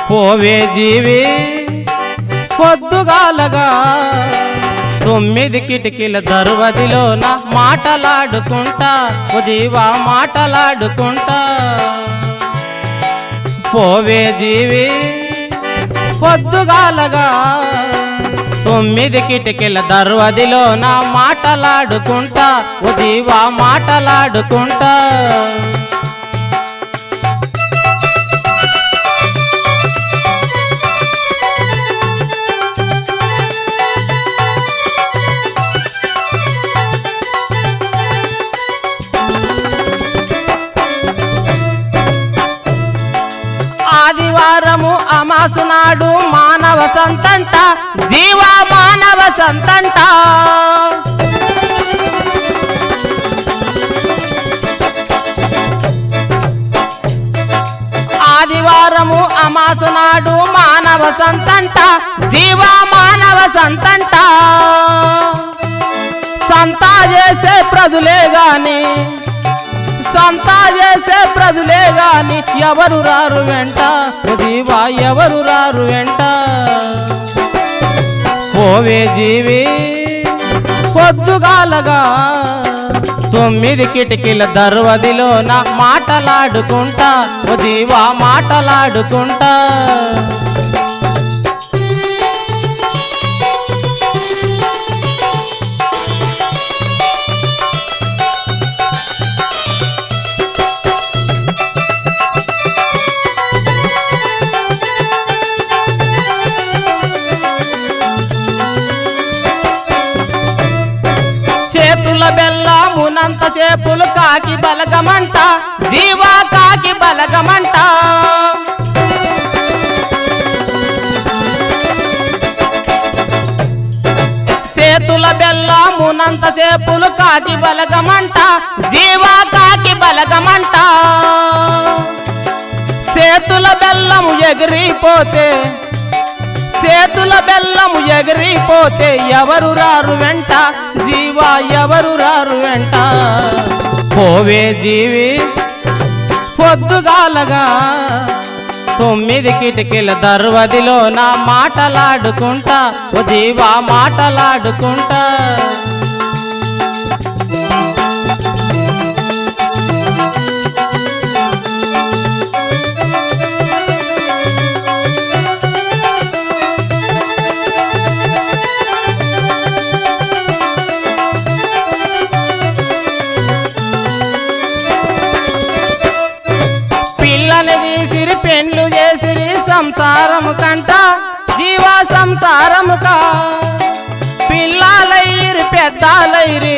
పోవే జీవి పొద్దుగాలగా 9 కిటికీల దర్వదిలోన మాటలాడుకుంటా ఓ జీవా మాటలాడుకుంటా పోవే జీవి పొద్దుగాలగా 9 కిటికీల దర్వదిలోన మాటలాడుకుంటా ఓ జీవా మాటలాడుకుంటా ఆదివారము అమాసునాడు మానవ సంతంట జీవా మానవ సంతంట ఆదివారము అమాసునాడు మానవ సంతంట జీవా మానవ సంతంట సంతా చేసే ప్రజలే గాని సంతా చేసే ప్రజలే గాని ఎవరు రారు వెంట జీవా ఎవరు రారు వెంట పోవే జీవి పొద్దుగాలగా 9 కిటికీల దర్వదిలోన మాటలాడుకుంటా ఓ జీవా మాటలాడుకుంటా చేతుల బెల్లమునంత చేపులు కాకి బలగమంట జీవా కాకి బలగమంట చేతుల బెల్లమునంత చేపులు కాకి బలగమంట జీవా కాకి బలగమంట చేతుల బెల్లము ఎగిరిపోతే చేతుల బెల్లము ఎగిరిపోతే ఎవరు రారు వెంట జీవా ఎవరు రారు వెంట పోవే జీవి పొద్దుగాలగా 9 కిటికీల దర్వదిలోన మాటలాడుకుంటా ఓ జీవా మాటలాడుకుంటా తీసిరి పెండ్లు చేసిరి సంసారము కంట జీవా సంసారముకా పిల్లలైరి పెద్దాలైరి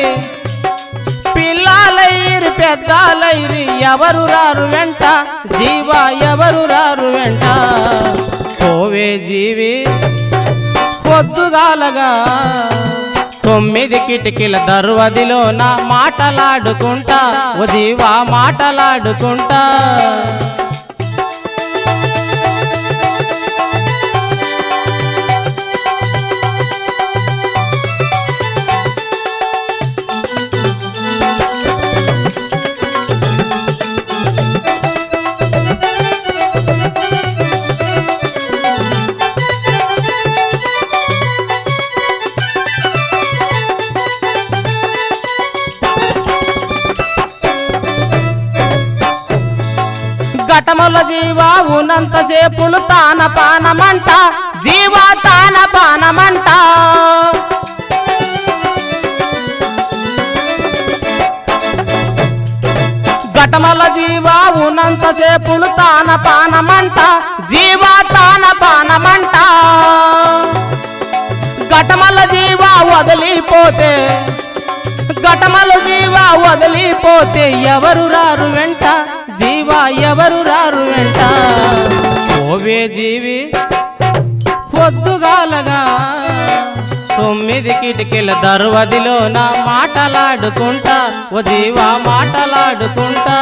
పిల్లలైరి పెద్దాలైరి ఎవరు రారు వెంట జీవా ఎవరు రారు వెంట పోవే జీవి పొద్దుగాలగా 9 కిటికీల దర్వదిలోన మాటలాడుకుంటా ఓ జీవా మాటలాడుకుంటా ఘటముల జీవా ఉన్నంత చేపులు తాన పానమంట జీవా తాన పానమంట ఘటముల జీవా ఉన్నంత చేపులు తాన పానమంట జీవా తాన పానమంట ఘటముల జీవా వదిలిపోతే ఘటముల జీవా వదిలిపోతే ఎవరు రారు వెంట జీవా ఎవరు రారు వెంట పోవే జీవి పొద్దుగాలగా 9 కిటికీల దర్వదిలోన మాటలాడుకుంటా ఓ జీవా మాటలాడుకుంటా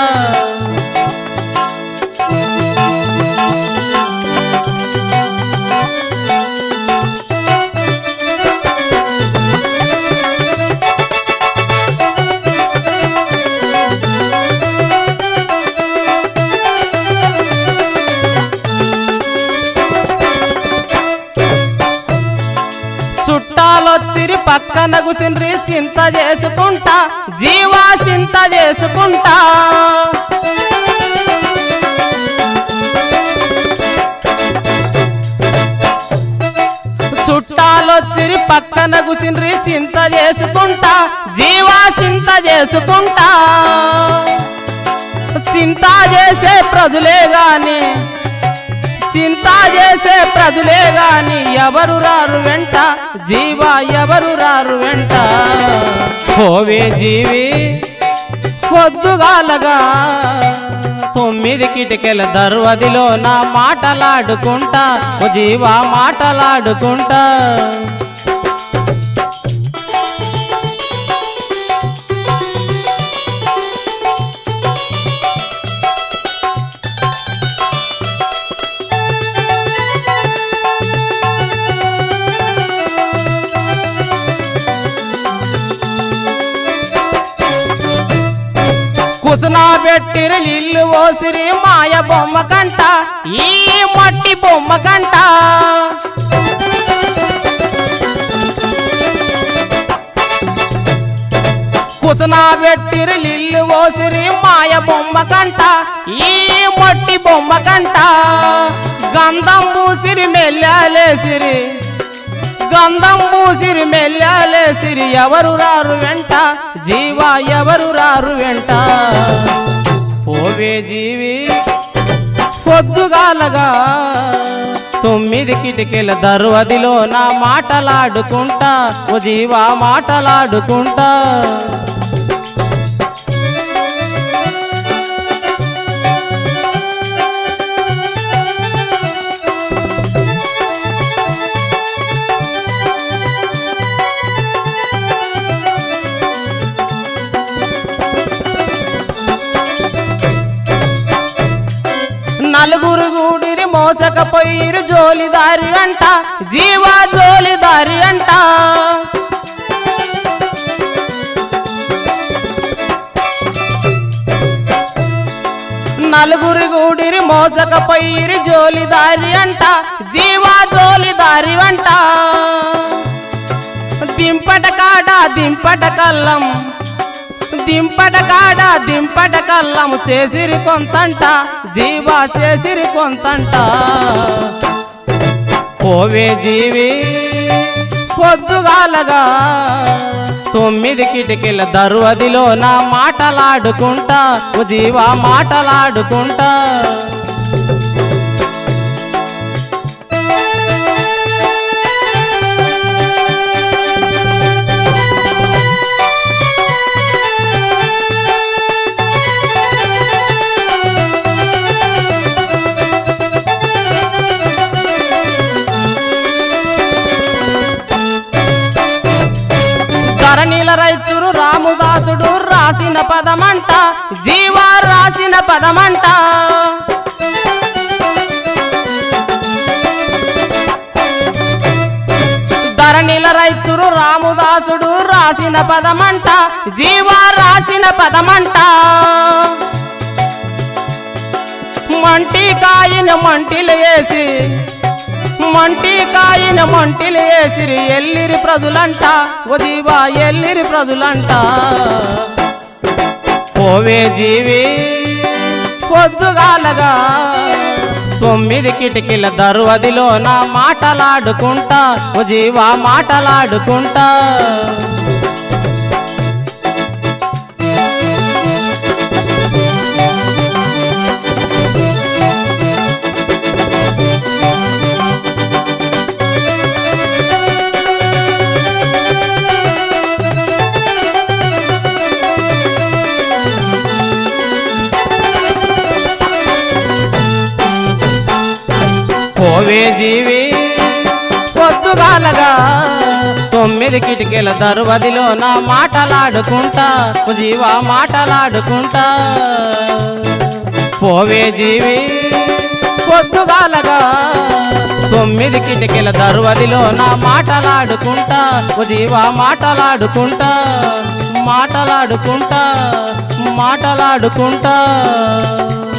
పక్కన గుసిండ్రి చింత చేసుకుంటా జీవా చింత చేసుకుంటా చుట్టాలొచ్చిరి పక్కన గుసిండ్రి చింత చేసుకుంటా జీవా చింత చేసుకుంటా చింత చేసే ప్రజలే గాని చింత చేసే ప్రజలే గాని ఎవరు రారు వెంట జీవా ఎవరు రారు వెంట పోవే జీవి పొద్దుగాలగా 9 కిటికీల దర్వదిలో నా మాటలాడుకుంటా ఓ జీవా మాటలాడుకుంటా కుసనా పెట్టిరి ఇల్లు ఓసిరి మాయ బొమ్మ కంట ఈ మట్టి బొమ్మ కంట కుసనా పెట్టిరి ఇల్లు ఓసిరి మాయ బొమ్మ కంట ఈ మట్టి బొమ్మ కంట గంధం పూసిరి మెల్లాలేసిరి గంధం పూసిరి మెల్లాలేసిరి ఎవరు రారు వెంట జీవా ఎవరు రారు వెంట పోవే జీవి పొద్దుగాలగా 9 కిటికీల దర్వదిలో నా మాటలాడుకుంటా ఓ జీవా మాటలాడుకుంటా నలుగురు గూడిరి మోసకపోయిరు జోలిదారి అంట జీవా జోలిదారి అంట నలుగురు గూడిరి మోసకపోయిరు జోలిదారి అంట జీవా జోలిదారి అంట దింపట కాడ దింపట కల్లం దింపట కాడ దింపట కల్లం చేసిరి కొంతంట జీవా చేసిరి కొంతంట పోవే జీవి పొద్దుగాలగా 9 కిటికీల దర్వదిలో నా మాటలాడుకుంటా ఓ జీవా మాటలాడుకుంటా ధరణిల రైతురు రాముదాసుడు రాసిన పదమంట జీవా రాసిన పదమంట ధరణిల రైతురు రాముదాసుడు రాసిన పదమంట జీవా రాసిన పదమంట మంటి కాయిన మంటిలు వేసి మంటి కాయిన మంటిలు వేసిరి ఎల్లిరి ప్రజలంట ఓ జీవా ఎల్లిరి ప్రజలంట పోవే జీవి పొద్దుగాలగా 9 కిటికీల దర్వదిలో నా మాటలాడుకుంటా ఓ జీవా మాటలాడుకుంటా పోవే జీవి పొద్దుగాలగా 9 కిటికీల దర్వదిలో నా మాటలాడుకుంటా ఓ జీవా మాటలాడుకుంటా పోవే జీవి పొద్దుగాలగా 9 కిటికీల దర్వదిలో నా మాటలాడుకుంటా ఓ జీవా మాటలాడుకుంటా మాటలాడుకుంటా మాటలాడుకుంటా